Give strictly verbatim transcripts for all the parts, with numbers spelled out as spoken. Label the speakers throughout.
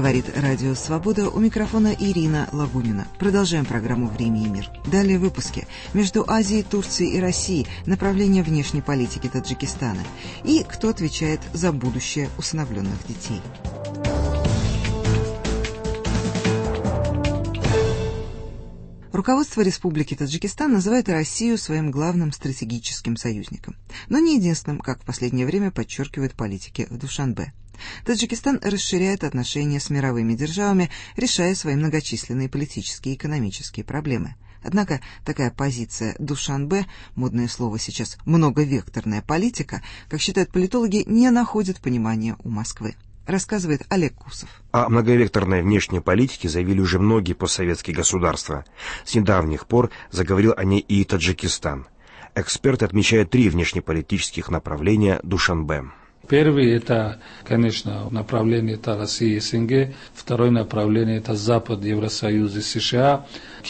Speaker 1: Говорит Радио Свобода, у микрофона Ирина Лагунина. Продолжаем программу «Время и мир». Далее в выпуске. Между Азией, Турцией и Россией направление внешней политики Таджикистана. И кто отвечает за будущее усыновленных детей. Руководство Республики Таджикистан называет Россию своим главным стратегическим союзником, но не единственным, как в последнее время подчеркивают политики в Душанбе. Таджикистан расширяет отношения с мировыми державами, решая свои многочисленные политические и экономические проблемы. Однако такая позиция Душанбе, модное слово сейчас «многовекторная политика», как считают политологи, не находит понимания у Москвы. Рассказывает Олег Кусов.
Speaker 2: О многовекторной внешней политике заявили уже многие постсоветские государства. С недавних пор заговорил о ней и Таджикистан. Эксперты отмечают три внешнеполитических направления Душанбе.
Speaker 3: Первый – это, конечно, направление это Россия и СНГ. Второе направление – это Запад, Евросоюз и США,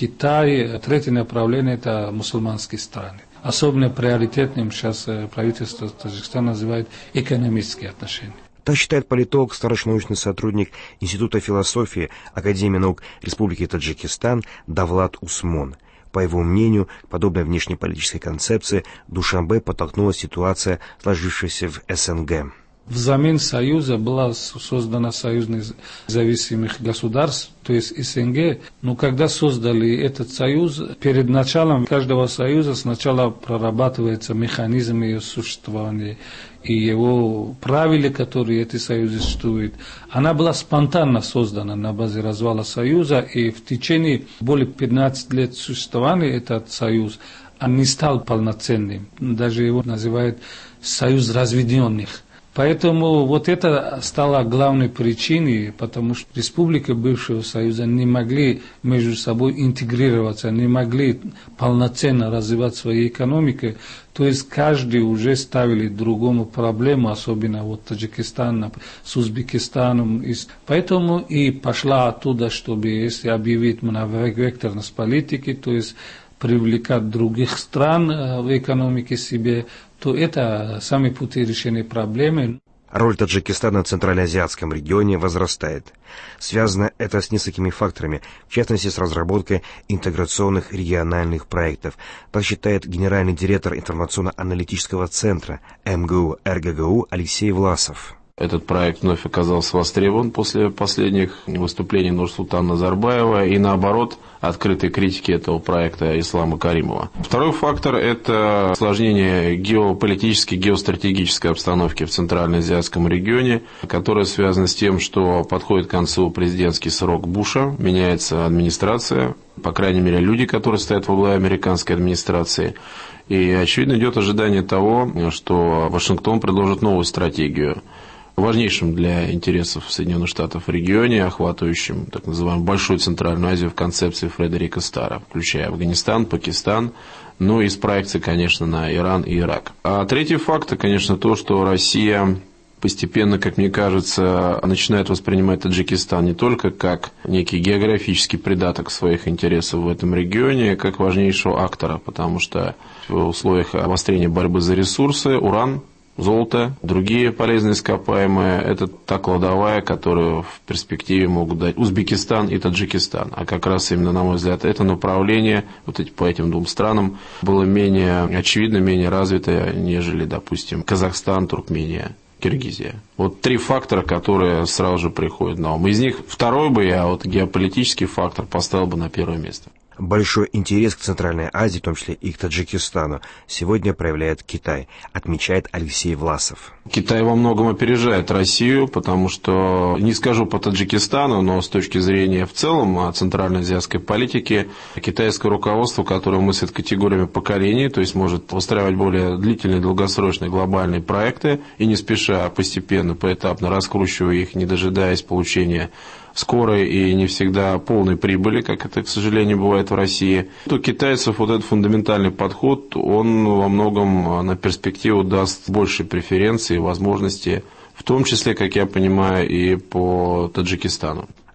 Speaker 3: Китай. Третье направление – это мусульманские страны. Особенно приоритетным сейчас правительство Таджикистана называет экономические отношения.
Speaker 2: Так считает политолог, старший научный сотрудник Института философии Академии наук Республики Таджикистан Давлат Усмон. По его мнению, к подобной внешнеполитической концепции Душанбе подтолкнула ситуация, сложившаяся в СНГ.
Speaker 3: Взамен Союза была создана Союз независимых государств, то есть СНГ. Но когда создали этот союз, перед началом каждого союза сначала прорабатывается механизм ее существования и его правила, которые эти союзы существуют. Она была спонтанно создана на базе развала союза, и в течение более пятнадцати лет существования этот союз он не стал полноценным. Даже его называют союз разведенных. Поэтому вот это стало главной причиной, потому что республики бывшего Союза не могли между собой интегрироваться, не могли полноценно развивать свою экономику. То есть каждый уже ставили другому проблему, особенно вот Таджикистан с Узбекистаном. Поэтому и пошла оттуда, чтобы если объявить многовекторность политики, то есть привлекать других стран в экономике себе, то это самые пути решения проблемы.
Speaker 2: Роль Таджикистана в Центральноазиатском регионе возрастает. Связано это с несколькими факторами, в частности с разработкой интеграционных региональных проектов. Так считает генеральный директор информационно-аналитического центра эм гэ у эр гэ гэ у Алексей Власов.
Speaker 4: Этот проект вновь оказался востребован после последних выступлений Нурсултана Назарбаева и, наоборот, открытой критики этого проекта Ислама Каримова. Второй фактор – это осложнение геополитической, геостратегической обстановки в Центральноазиатском регионе, которая связана с тем, что подходит к концу президентский срок Буша, меняется администрация, по крайней мере, люди, которые стоят во главе американской администрации. И, очевидно, идет ожидание того, что Вашингтон предложит новую стратегию, важнейшим для интересов Соединенных Штатов регионе, охватывающим так называемую Большую Центральную Азию в концепции Фредерика Старра, включая Афганистан, Пакистан, ну и с проекцией, конечно, на Иран и Ирак. А третий факт, конечно, то, что Россия постепенно, как мне кажется, начинает воспринимать Таджикистан не только как некий географический придаток своих интересов в этом регионе, а как важнейшего актора, потому что в условиях обострения борьбы за ресурсы уран, золото, другие полезные ископаемые – это та кладовая, которую в перспективе могут дать Узбекистан и Таджикистан. А как раз именно, на мой взгляд, это направление вот эти, по этим двум странам было менее очевидно, менее развито, нежели, допустим, Казахстан, Туркмения, Киргизия. Вот три фактора, которые сразу же приходят на ум. Из них второй бы я, вот геополитический фактор, поставил бы на первое место.
Speaker 2: Большой интерес к Центральной Азии, в том числе и к Таджикистану, сегодня проявляет Китай, отмечает Алексей Власов.
Speaker 4: Китай во многом опережает Россию, потому что, не скажу по Таджикистану, но с точки зрения в целом центральноазиатской политики, китайское руководство, которое мыслит категориями поколений, то есть может устраивать более длительные, долгосрочные глобальные проекты и не спеша, постепенно, поэтапно раскручивая их, не дожидаясь получения скорой и не всегда полной прибыли, как это, к сожалению, бывает в России. У китайцев вот этот фундаментальный подход, он во многом на перспективу даст больше преференций и возможностей, в том числе, как я понимаю, и по Таджикистану.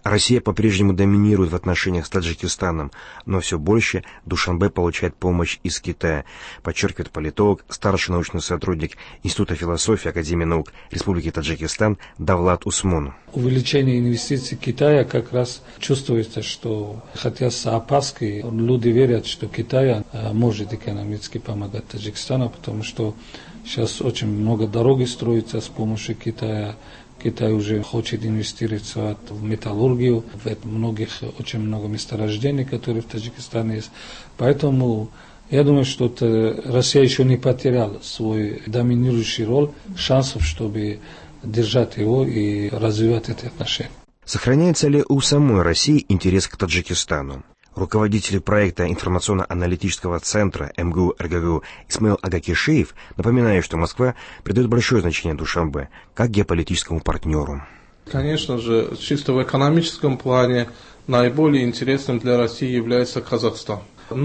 Speaker 2: Россия по-прежнему доминирует в отношениях с Таджикистаном, но все больше Душанбе получает помощь из Китая, подчеркивает политолог, старший научный сотрудник Института философии Академии наук Республики Таджикистан Давлат Усмон.
Speaker 3: Увеличение инвестиций Китая как раз чувствуется, что хотя с опаской люди верят, что Китай может экономически помогать Таджикистану, потому что сейчас очень много дорог строится с помощью Китая. Китай уже хочет инвестировать в металлургию, в многих, очень много месторождений, которые в Таджикистане есть. Поэтому я думаю, что Россия еще не потеряла свой доминирующий роль, шансов, чтобы держать его и развивать эти отношения.
Speaker 2: Сохраняется ли у самой России интерес к Таджикистану? Руководитель проекта информационно-аналитического центра эм гэ у эр гэ гэ у Исмаил Агакишиев напоминает, что Москва придает большое значение Душанбе как геополитическому партнеру.
Speaker 5: Конечно же, чисто в экономическом плане наиболее интересным для России является Казахстан.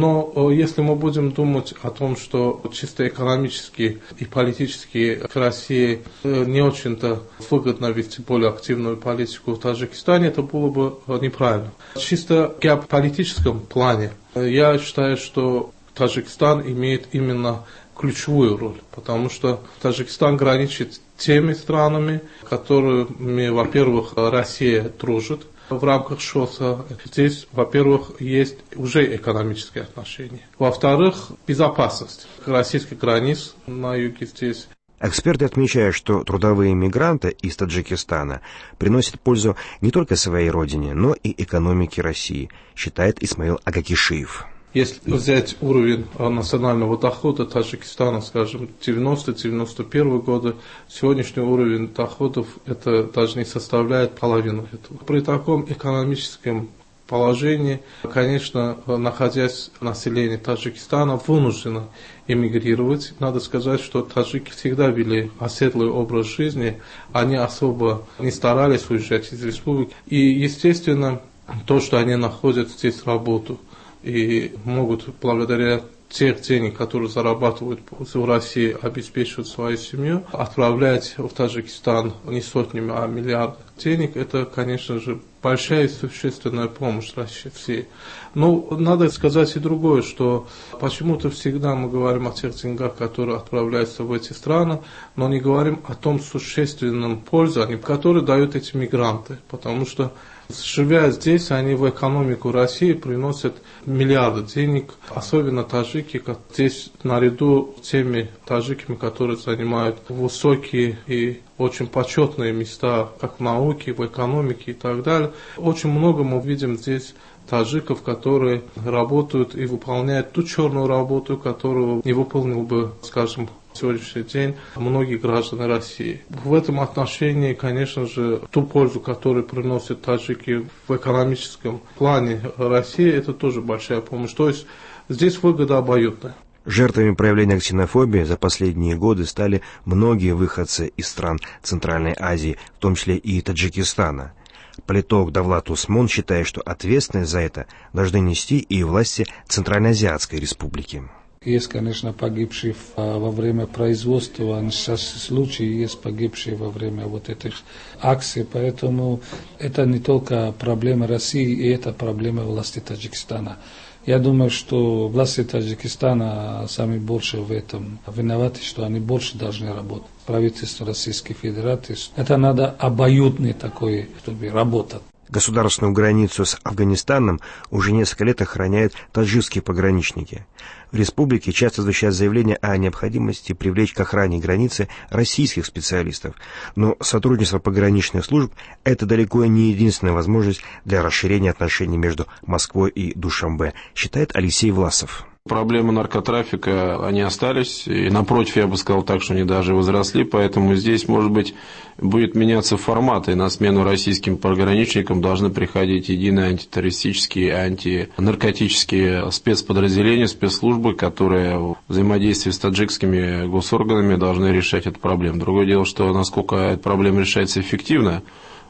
Speaker 5: Но если мы будем думать о том, что чисто экономически и политически к России не очень-то выгодно вести более активную политику в Таджикистане, это было бы неправильно. Чисто в геополитическом плане я считаю, что Таджикистан имеет именно ключевую роль, потому что Таджикистан граничит с теми странами, которыми, во-первых, Россия дружит в рамках ШОСа. Здесь, во-первых, есть уже экономические отношения. Во-вторых, безопасность российских границ на юге здесь.
Speaker 2: Эксперты отмечают, что трудовые мигранты из Таджикистана приносят пользу не только своей родине, но и экономике России, считает Исмаил Агакишиев.
Speaker 5: Если взять уровень национального дохода Таджикистана, скажем, девяносто-девяносто первые годы, сегодняшний уровень доходов это даже не составляет половину этого. При таком экономическом положении, конечно, находясь население Таджикистана, вынуждено эмигрировать. Надо сказать, что таджики всегда вели оседлый образ жизни, они особо не старались уезжать из республики. И, естественно, то, что они находят здесь работу, и могут благодаря тех денег, которые зарабатывают в России, обеспечивать свою семью, отправлять в Таджикистан не сотнями, а миллиардами денег, это, конечно же, большая и существенная помощь России. Но надо сказать и другое, что почему-то всегда мы говорим о тех деньгах, которые отправляются в эти страны, но не говорим о том существенном пользе, которые дают эти мигранты, потому что живя здесь, они в экономику России приносят миллиарды денег, особенно таджики, здесь наряду с теми таджиками, которые занимают высокие и очень почетные места, как в науке, в экономике и так далее. Очень много мы видим здесь таджиков, которые работают и выполняют ту черную работу, которую не выполнил бы, скажем, в сегодняшний день многие граждане России. В этом отношении, конечно же, ту пользу, которую приносят таджики в экономическом плане России, это тоже большая помощь. То есть здесь выгода обоюдная.
Speaker 2: Жертвами проявления ксенофобии за последние годы стали многие выходцы из стран Центральной Азии, в том числе и Таджикистана. Политолог Давлат Усмон считает, что ответственность за это должны нести и власти Центральноазиатской республики.
Speaker 3: Есть, конечно, погибшие во время производства, несчастные случаи, есть погибшие во время вот этих акций, поэтому это не только проблема России, и это проблема власти Таджикистана. Я думаю, что власти Таджикистана сами больше в этом виноваты, что они больше должны работать. Правительство Российской Федерации. Это надо обоюдный такой, чтобы работать.
Speaker 2: Государственную границу с Афганистаном уже несколько лет охраняют таджикские пограничники. В республике часто звучат заявления о необходимости привлечь к охране границы российских специалистов. Но сотрудничество пограничных служб – это далеко не единственная возможность для расширения отношений между Москвой и Душанбе, считает Алексей Власов.
Speaker 4: Проблемы наркотрафика, они остались, и напротив, я бы сказал так, что они даже возросли, поэтому здесь, может быть, будет меняться формат, и на смену российским пограничникам должны приходить единые антитеррористические, антинаркотические спецподразделения, спецслужбы, которые в взаимодействии с таджикскими госорганами должны решать эту проблему. Другое дело, что насколько эта проблема решается эффективно,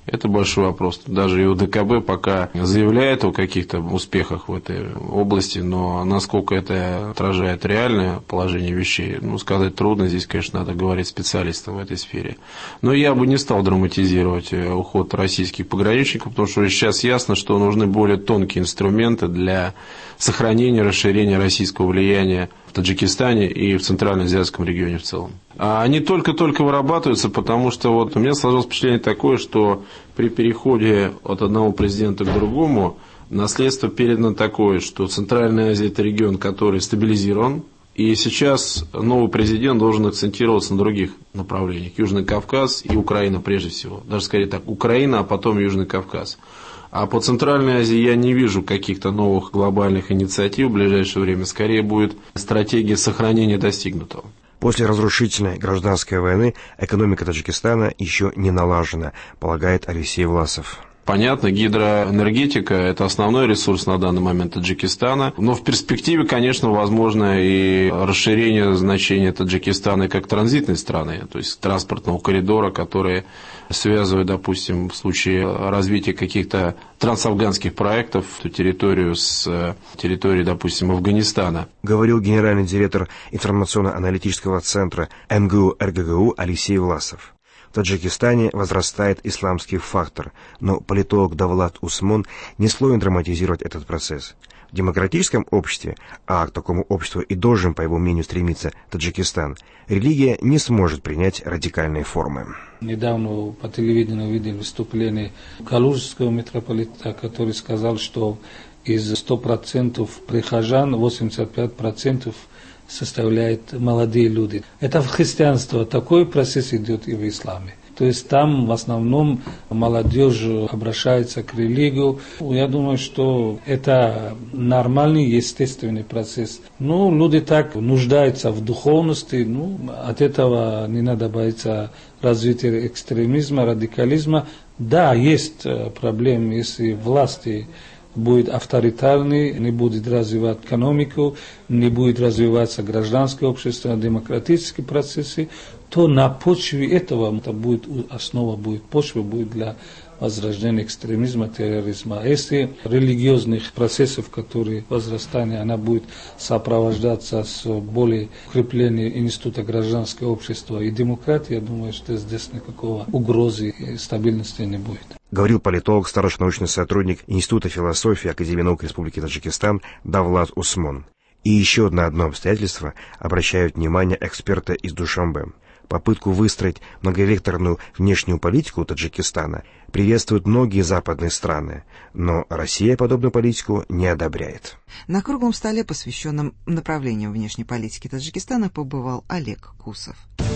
Speaker 4: Это большой вопрос. Даже и УДКБ пока заявляет о каких-то успехах в этой области, но насколько это отражает реальное положение вещей, ну, сказать трудно. Здесь, конечно, надо говорить специалистам в этой сфере. Но я бы не стал драматизировать уход российских пограничников, потому что сейчас ясно, что нужны более тонкие инструменты для сохранения, расширения российского влияния в Таджикистане и в Центральноазиатском регионе в целом. А они только-только вырабатываются, потому что вот у меня сложилось впечатление такое, что при переходе от одного президента к другому наследство передано такое, что Центральная Азия – это регион, который стабилизирован, и сейчас новый президент должен акцентироваться на других направлениях. Южный Кавказ и Украина прежде всего. Даже скорее так, Украина, а потом Южный Кавказ. А по Центральной Азии я не вижу каких-то новых глобальных инициатив в ближайшее время. Скорее будет стратегия сохранения достигнутого.
Speaker 2: После разрушительной гражданской войны экономика Таджикистана еще не налажена, полагает Алексей Власов.
Speaker 4: Понятно, гидроэнергетика – это основной ресурс на данный момент Таджикистана, но в перспективе, конечно, возможно и расширение значения Таджикистана как транзитной страны, то есть транспортного коридора, который связывает, допустим, в случае развития каких-то трансафганских проектов эту территорию с территорией, допустим, Афганистана.
Speaker 2: Говорил генеральный директор информационно-аналитического центра эм гэ у эр гэ гэ у Алексей Власов. В Таджикистане возрастает исламский фактор, но политолог Давлат Усмон не склонен драматизировать этот процесс. В демократическом обществе, а к такому обществу и должен, по его мнению, стремиться Таджикистан, религия не сможет принять радикальные формы.
Speaker 3: Недавно по телевидению видел выступление калужского митрополита, который сказал, что из ста процентов прихожан восемьдесят пять процентов составляют молодые люди. Это в христианстве такой процесс идет и в исламе. То есть там в основном молодежь обращается к религии. Я думаю, что это нормальный, естественный процесс. Ну, люди так нуждаются в духовности. Ну, от этого не надо бояться развития экстремизма, радикализма. Да, есть проблемы, если власти будет авторитарный, не будет развивать экономику, не будет развиваться гражданское общество, демократические процессы, то на почве этого это будет, основа будет, почва будет для возрождения экстремизма, терроризма. А если религиозных процессов, которые возрастание, она будет сопровождаться с более укреплением института гражданского общества и демократии, я думаю, что здесь никакого угрозы и стабильности не будет.
Speaker 2: Говорил политолог, старший научный сотрудник Института философии Академии наук Республики Таджикистан Давлат Усмон. И еще на одно обстоятельство обращают внимание эксперты из Душанбе. Попытку выстроить многовекторную внешнюю политику Таджикистана приветствуют многие западные страны, но Россия подобную политику не одобряет.
Speaker 1: На круглом столе, посвященном направлениям внешней политики Таджикистана, побывал Олег Кусов.